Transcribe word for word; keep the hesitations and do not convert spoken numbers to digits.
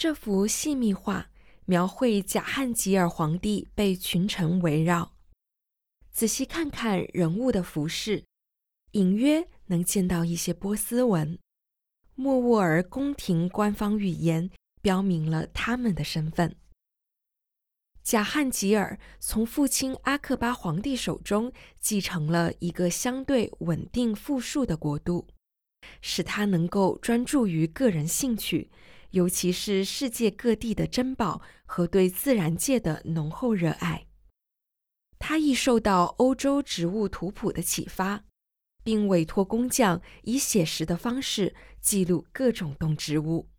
这幅细密画描绘贾汉吉尔皇帝被群臣围绕。仔细看看人物的服饰，隐约能见到一些波斯文。莫卧儿宫廷官方语言标明了他们的身份。贾汉吉尔从父亲阿克巴皇帝手中继承了一个相对稳定富庶的国度，使他能够专注于个人兴趣，尤其是世界各地的珍宝和对自然界的浓厚热爱。他亦受到欧洲植物图谱的启发，并委托工匠以写实的方式记录各种动植物。